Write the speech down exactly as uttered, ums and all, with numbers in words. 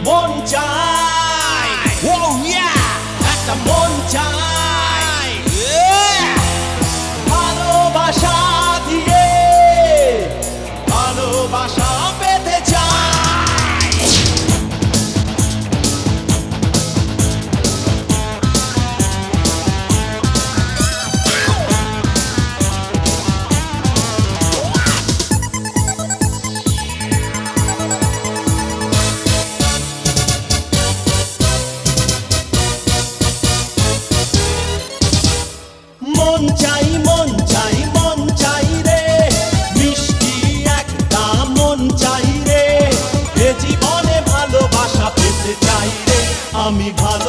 মন চাই, ও ইয়া, একটা মন চাই, ভালোবাসা দিয়ে ভালোবাসা পেতে চাই। মন চাই মন চাই মন চাই রে, মিষ্টি একটা মন চাই রে, এ জীবনে ভালোবাসা পেতে চাই রে, আমি ভালো